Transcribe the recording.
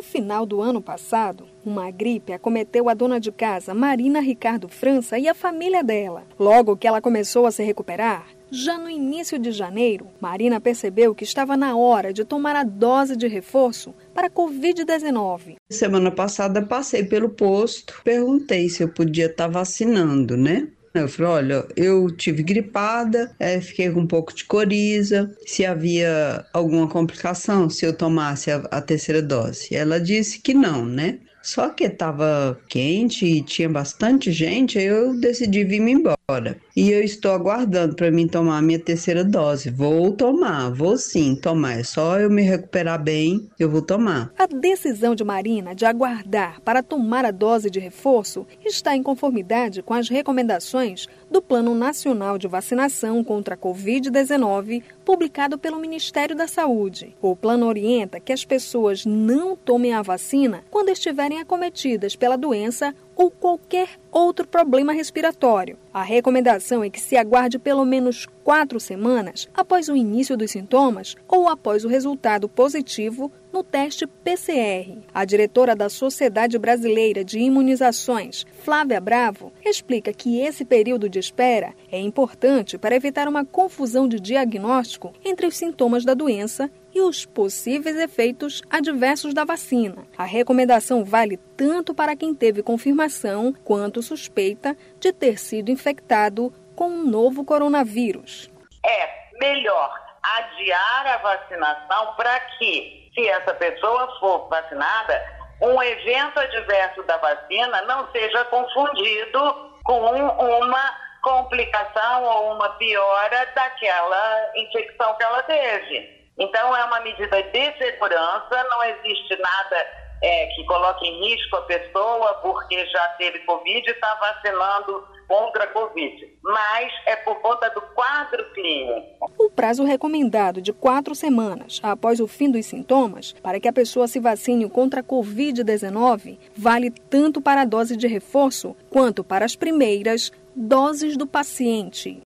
final do ano passado, uma gripe acometeu a dona de casa, Marina Ricardo França, e a família dela. Logo que ela começou a se recuperar, já no início de janeiro, Marina percebeu que estava na hora de tomar a dose de reforço para a Covid-19. Semana passada passei pelo posto, perguntei se eu podia estar vacinando, né? Eu falei, olha, eu tive gripada, fiquei com um pouco de coriza, se havia alguma complicação se eu tomasse a terceira dose. Ela disse que não, né? Só que estava quente e tinha bastante gente, aí eu decidi vir-me embora. E eu estou aguardando para mim tomar a minha terceira dose. Vou sim tomar. É só eu me recuperar bem, eu vou tomar. A decisão de Marina de aguardar para tomar a dose de reforço está em conformidade com as recomendações do Plano Nacional de Vacinação contra a Covid-19, publicado pelo Ministério da Saúde. O plano orienta que as pessoas não tomem a vacina quando estiverem acometidas pela doença ou qualquer outro problema respiratório. A recomendação é que se aguarde pelo menos 4 semanas após o início dos sintomas ou após o resultado positivo no teste PCR. A diretora da Sociedade Brasileira de Imunizações, Flávia Bravo, explica que esse período de espera é importante para evitar uma confusão de diagnóstico entre os sintomas da doença e os possíveis efeitos adversos da vacina. A recomendação vale tanto para quem teve confirmação quanto suspeita de ter sido infectado com um novo coronavírus. É melhor adiar a vacinação para que, se essa pessoa for vacinada, um evento adverso da vacina não seja confundido com uma complicação ou uma piora daquela infecção que ela teve. Então, é uma medida de segurança, não existe nada que coloque em risco a pessoa porque já teve Covid e está vacinando contra a Covid. Mas é por conta do quadro clínico. O prazo recomendado de 4 semanas após o fim dos sintomas para que a pessoa se vacine contra a Covid-19 vale tanto para a dose de reforço quanto para as primeiras doses do paciente.